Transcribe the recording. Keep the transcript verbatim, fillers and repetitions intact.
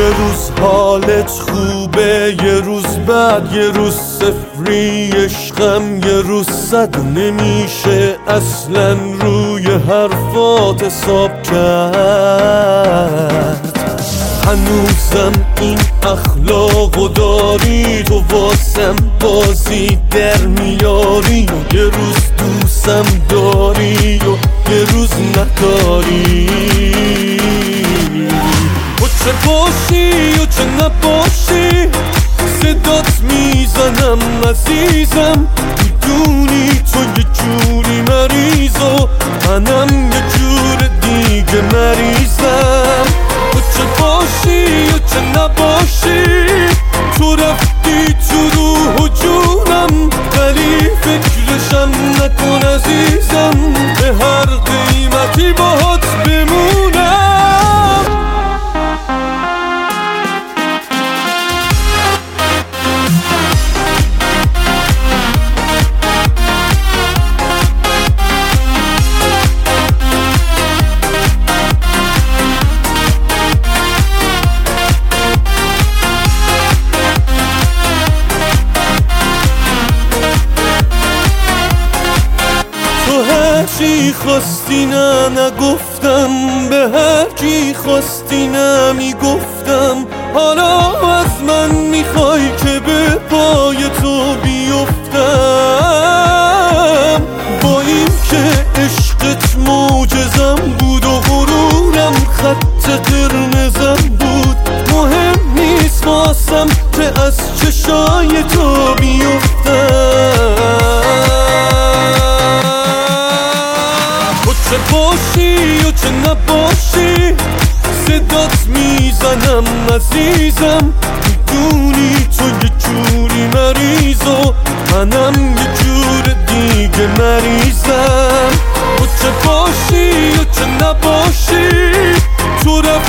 روز حالت خوبه، یه روز بعد، یه روز صفری عشقم، یه روز صد. نمیشه اصلا روی حرفات حساب کرد. هنوزم این اخلاقو داری، تو واسم بازی در میاری، و یه روز دوستم داری و یه روز نداری. و چه باشی و چه نباشی صدات میزنم عزیزم، میدونی تو یه جوری مریض و منم یه جور دیگه مریضم. و چه باشی و چه نباشی تو رفتی تو روح و جونم، ولی فکرشم نکن عزیزم، به هر قیمتی باهات بمونم. چی خواستی نه نگفتم، به هر کی خواستی نه میگفتم. حالا از من میخوای که به پای تو بیفتم، با این که عشقت معجزم بود و غرورم خط قرمزم بود. مهم نیست واسم که از چشای تو بیفتم. چه باشی و چه نباشی صدات میزنم عزیزم، میدونی تو یه جوری مریض و منم یه جور دیگه مریضم. و چه باشی و چه نباشی تو رفتی